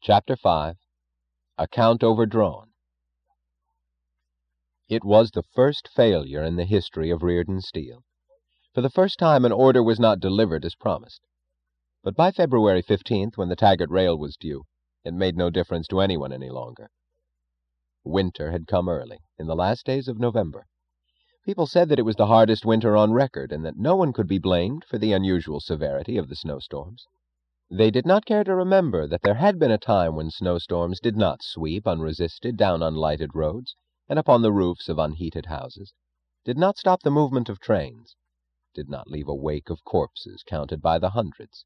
Chapter 5. Account Overdrawn. It was the first failure in the history of Reardon Steel. For the first time an order was not delivered as promised. But by February 15th, when the Taggart rail was due, it made no difference to anyone any longer. Winter had come early, in the last days of November. People said that it was the hardest winter on record, and that no one could be blamed for the unusual severity of the snowstorms. They did not care to remember that there had been a time when snowstorms did not sweep unresisted down unlighted roads and upon the roofs of unheated houses, did not stop the movement of trains, did not leave a wake of corpses counted by the hundreds.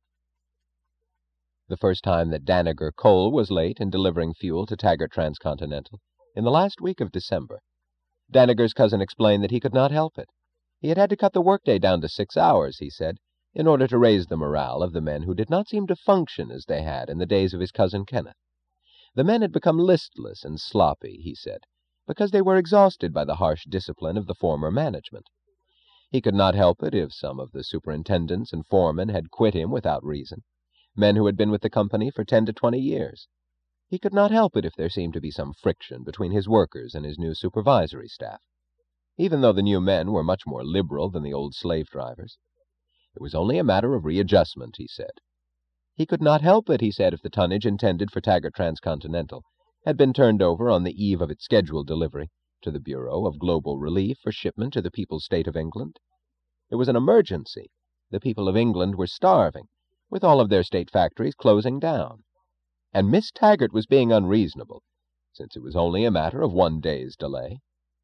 The first time that Danager Coal was late in delivering fuel to Taggart Transcontinental, in the last week of December, Danager's cousin explained that he could not help it. He had to cut the workday down to 6 hours, he said, in order to raise the morale of the men who did not seem to function as they had in the days of his cousin Kenneth. The men had become listless and sloppy, he said, because they were exhausted by the harsh discipline of the former management. He could not help it if some of the superintendents and foremen had quit him without reason, men who had been with the company for 10 to 20 years. He could not help it if there seemed to be some friction between his workers and his new supervisory staff, even though the new men were much more liberal than the old slave drivers. It was only a matter of readjustment, he said. He could not help it, he said, if the tonnage intended for Taggart Transcontinental had been turned over on the eve of its scheduled delivery to the Bureau of Global Relief for shipment to the People's State of England. It was an emergency. The people of England were starving, with all of their state factories closing down. And Miss Taggart was being unreasonable, since it was only a matter of 1 day's delay.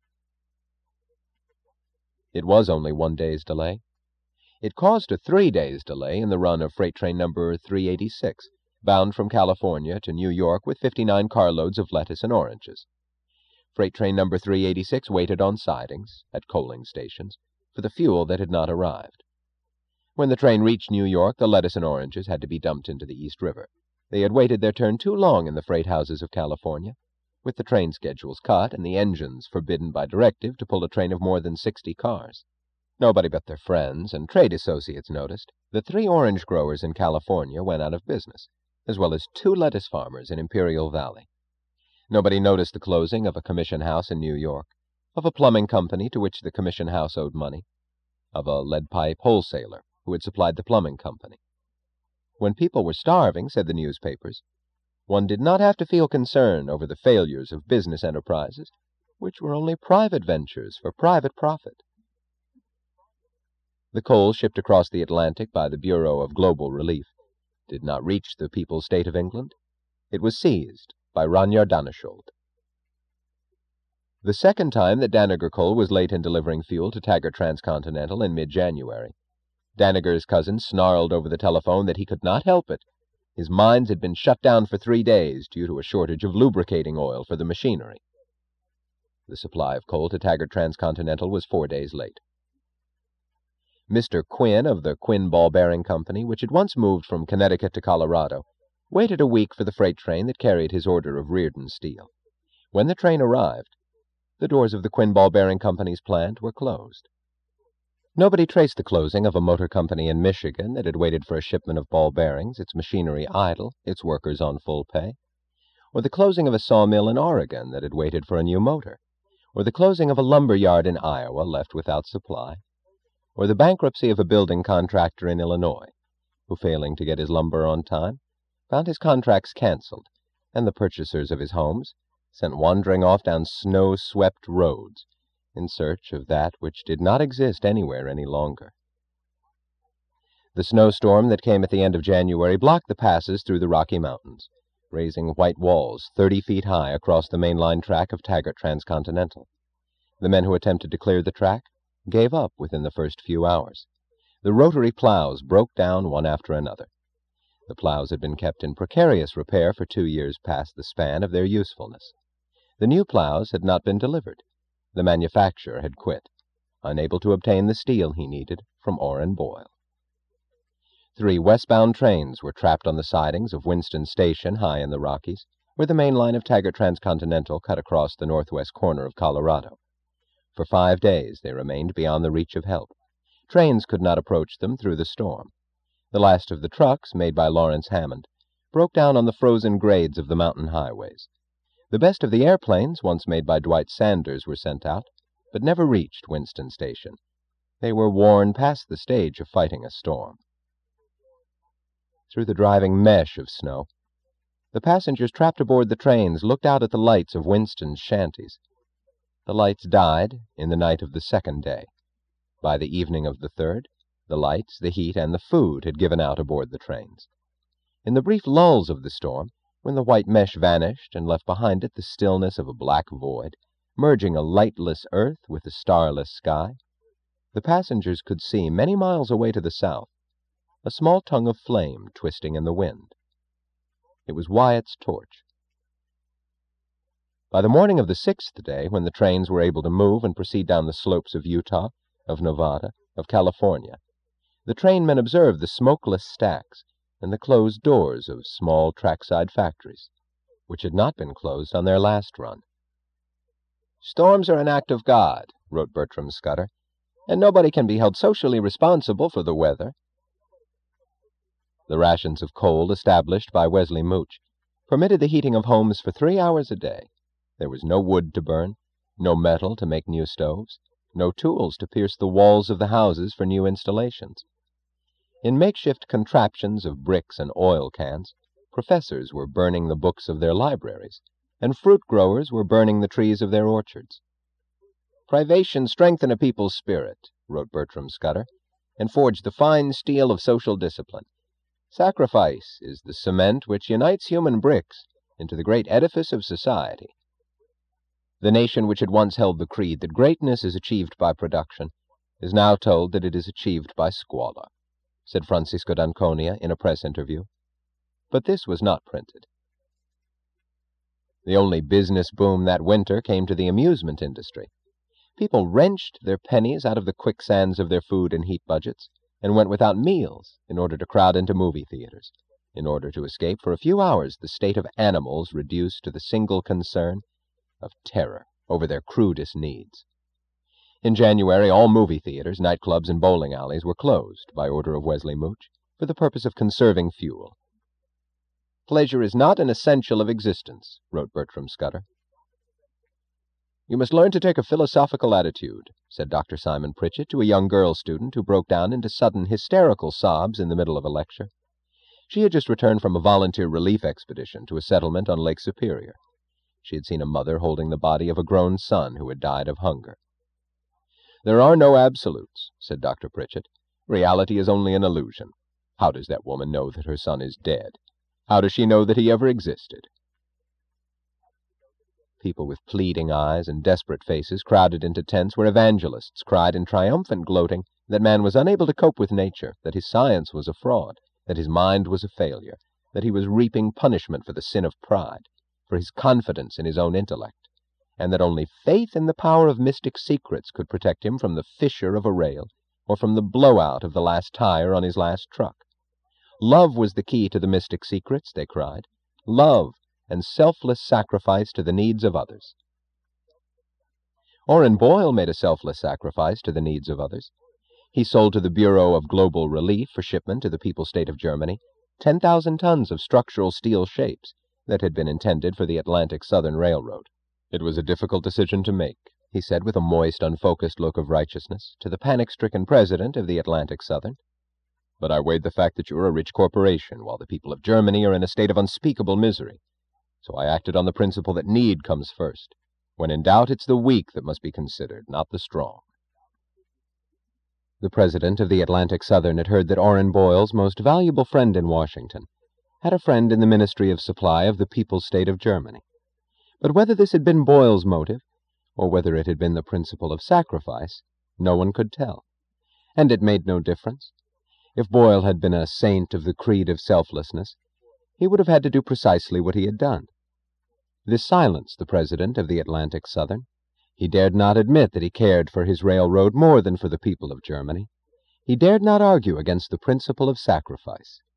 It was only 1 day's delay. It caused a 3 days' delay in the run of freight train number 386, bound from California to New York with 59 carloads of lettuce and oranges. Freight train number 386 waited on sidings, at coaling stations, for the fuel that had not arrived. When the train reached New York, the lettuce and oranges had to be dumped into the East River. They had waited their turn too long in the freight houses of California, with the train schedules cut and the engines forbidden by directive to pull a train of more than 60 cars. Nobody but their friends and trade associates noticed that 3 orange growers in California went out of business, as well as 2 lettuce farmers in Imperial Valley. Nobody noticed the closing of a commission house in New York, of a plumbing company to which the commission house owed money, of a lead pipe wholesaler who had supplied the plumbing company. When people were starving, said the newspapers, one did not have to feel concern over the failures of business enterprises, which were only private ventures for private profit. The coal shipped across the Atlantic by the Bureau of Global Relief did not reach the People's State of England. It was seized by Ranyar Danneshold. The second time that Danager Coal was late in delivering fuel to Taggart Transcontinental in mid-January, Danager's cousin snarled over the telephone that he could not help it. His mines had been shut down for 3 days due to a shortage of lubricating oil for the machinery. The supply of coal to Taggart Transcontinental was 4 days late. Mr. Quinn of the Quinn Ball Bearing Company, which had once moved from Connecticut to Colorado, waited a week for the freight train that carried his order of Reardon Steel. When the train arrived, the doors of the Quinn Ball Bearing Company's plant were closed. Nobody traced the closing of a motor company in Michigan that had waited for a shipment of ball bearings, its machinery idle, its workers on full pay, or the closing of a sawmill in Oregon that had waited for a new motor, or the closing of a lumber yard in Iowa left without supply, or the bankruptcy of a building contractor in Illinois, who, failing to get his lumber on time, found his contracts canceled, and the purchasers of his homes sent wandering off down snow-swept roads in search of that which did not exist anywhere any longer. The snowstorm that came at the end of January blocked the passes through the Rocky Mountains, raising white walls 30 feet high across the mainline track of Taggart Transcontinental. The men who attempted to clear the track gave up within the first few hours. The rotary plows broke down one after another. The plows had been kept in precarious repair for 2 years past the span of their usefulness. The new plows had not been delivered. The manufacturer had quit, unable to obtain the steel he needed from Orrin Boyle. 3 westbound trains were trapped on the sidings of Winston Station high in the Rockies, where the main line of Taggart Transcontinental cut across the northwest corner of Colorado. For 5 days they remained beyond the reach of help. Trains could not approach them through the storm. The last of the trucks, made by Lawrence Hammond, broke down on the frozen grades of the mountain highways. The best of the airplanes, once made by Dwight Sanders, were sent out, but never reached Winston Station. They were worn past the stage of fighting a storm. Through the driving mesh of snow, the passengers trapped aboard the trains looked out at the lights of Winston's shanties. The lights died in the night of the second day. By the evening of the third, the lights, the heat, and the food had given out aboard the trains. In the brief lulls of the storm, when the white mesh vanished and left behind it the stillness of a black void, merging a lightless earth with a starless sky, the passengers could see, many miles away to the south, a small tongue of flame twisting in the wind. It was Wyatt's torch. By the morning of the sixth day, when the trains were able to move and proceed down the slopes of Utah, of Nevada, of California, the trainmen observed the smokeless stacks and the closed doors of small trackside factories, which had not been closed on their last run. "Storms are an act of God," wrote Bertram Scudder, "and nobody can be held socially responsible for the weather." The rations of coal established by Wesley Mooch permitted the heating of homes for 3 hours a day. There was no wood to burn, no metal to make new stoves, no tools to pierce the walls of the houses for new installations. In makeshift contraptions of bricks and oil cans, professors were burning the books of their libraries, and fruit growers were burning the trees of their orchards. "Privation strengthened a people's spirit," wrote Bertram Scudder, "and forged the fine steel of social discipline. Sacrifice is the cement which unites human bricks into the great edifice of society." The nation which had once held the creed that greatness is achieved by production is now told that it is achieved by squalor, said Francisco d'Anconia in a press interview. But this was not printed. The only business boom that winter came to the amusement industry. People wrenched their pennies out of the quicksands of their food and heat budgets and went without meals in order to crowd into movie theaters, in order to escape for a few hours the state of animals reduced to the single concern of terror over their crudest needs. In January, all movie theaters, nightclubs, and bowling alleys were closed by order of Wesley Mooch for the purpose of conserving fuel. "Pleasure is not an essential of existence," wrote Bertram Scudder. "You must learn to take a philosophical attitude," said Dr. Simon Pritchett to a young girl student who broke down into sudden hysterical sobs in the middle of a lecture. She had just returned from a volunteer relief expedition to a settlement on Lake Superior. She had seen a mother holding the body of a grown son who had died of hunger. "There are no absolutes," said Dr. Pritchett. "Reality is only an illusion. How does that woman know that her son is dead? How does she know that he ever existed?" People with pleading eyes and desperate faces crowded into tents where evangelists cried in triumphant gloating that man was unable to cope with nature, that his science was a fraud, that his mind was a failure, that he was reaping punishment for the sin of pride, for his confidence in his own intellect, and that only faith in the power of mystic secrets could protect him from the fissure of a rail or from the blowout of the last tire on his last truck. Love was the key to the mystic secrets, they cried. Love and selfless sacrifice to the needs of others. Orrin Boyle made a selfless sacrifice to the needs of others. He sold to the Bureau of Global Relief for shipment to the People's State of Germany 10,000 tons of structural steel shapes that had been intended for the Atlantic Southern Railroad. "It was a difficult decision to make," he said with a moist, unfocused look of righteousness to the panic-stricken president of the Atlantic Southern. "But I weighed the fact that you're a rich corporation, while the people of Germany are in a state of unspeakable misery. So I acted on the principle that need comes first. When in doubt, it's the weak that must be considered, not the strong." The president of the Atlantic Southern had heard that Orrin Boyle's most valuable friend in Washington had a friend in the Ministry of Supply of the People's State of Germany. But whether this had been Boyle's motive, or whether it had been the principle of sacrifice, no one could tell. And it made no difference. If Boyle had been a saint of the creed of selflessness, he would have had to do precisely what he had done. This silenced the president of the Atlantic Southern. He dared not admit that he cared for his railroad more than for the people of Germany. He dared not argue against the principle of sacrifice.